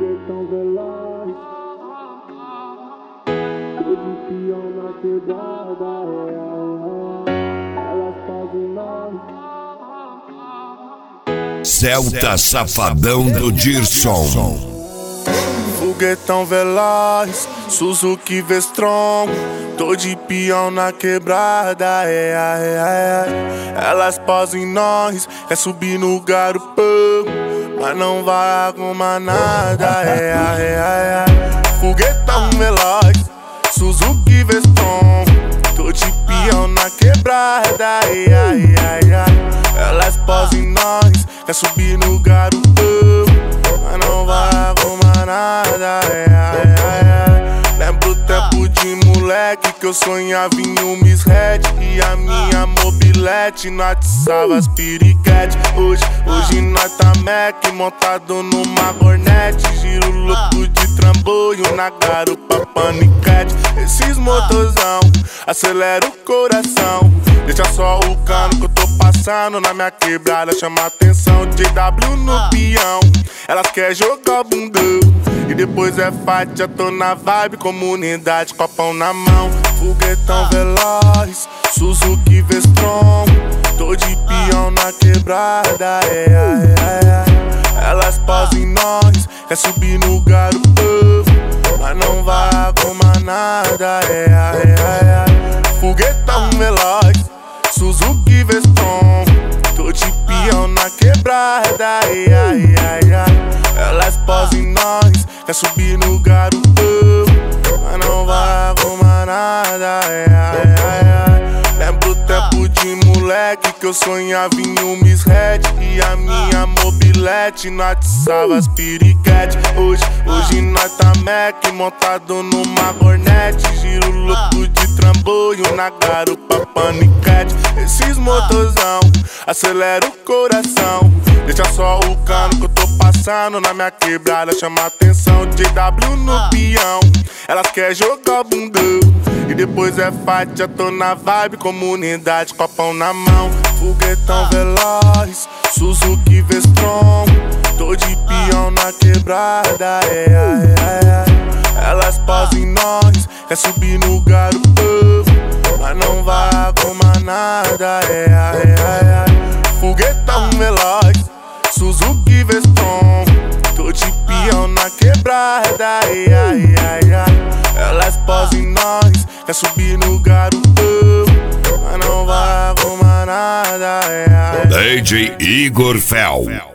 foguetão veloz, tô de peão na quebrada, elas fazem nós. Celta Safadão do Dirson. Foguetão veloz, Suzuki V-Strom, tô de peão na quebrada, elas posam em nós, quer subir no garupão, mas não vai arrumar nada, Foguetão veloz, Suzuki V-Strom, tô de peão na quebrada, elas posam em nós, quer subir no garupão, mas não vai arrumar nada, Lembro o tempo de moleque que eu sonhava em um Miss Red e a minha mobilete não atiçava as piriquete. Hoje nós tá Mac montado numa Hornet, giro louco de trambolho na garupa paniquete. Esses motorzão acelera o coração, deixa só o cano que eu tô passando na minha quebrada, chama atenção. JW no peão, elas quer jogar bundão e depois é fight, já tô na vibe, comunidade, copão na mão. Foguetão veloz, Suzuki V-Strom, tô de peão na quebrada, elas posam em nós, quer subir no garupão, mas não vai arrumar nada, Foguetão veloz, Suzuki V-Strom, tô de peão na quebrada, elas posam em nós, quer subir no garupão, mas não vai arrumar nada, Lembro o tempo de moleque que eu sonhava em um Miss Red e a minha mobilete não atiçava as piriquete. Hoje nós tá Mac montado numa Hornet, giro louco de trambolho na garupa paniquete. Esses motorzão acelera o coração, deixa só o cano que eu tô passando na minha quebrada, chama atenção. JW no peão, elas quer jogar bundão e depois é fight, já tô na vibe, comunidade, copão na mão. Foguetão veloz, Suzuki V-Strom, tô de peão na quebrada, elas posam em nós, quer subir no garupão, mas não vai arrumar nada, Foguetão veloz, Suzuki V-Strom, tô de peão na quebrada, elas posam em nós, quer subir no garupão, mas não vai arrumar nada, DJ Igor Fel.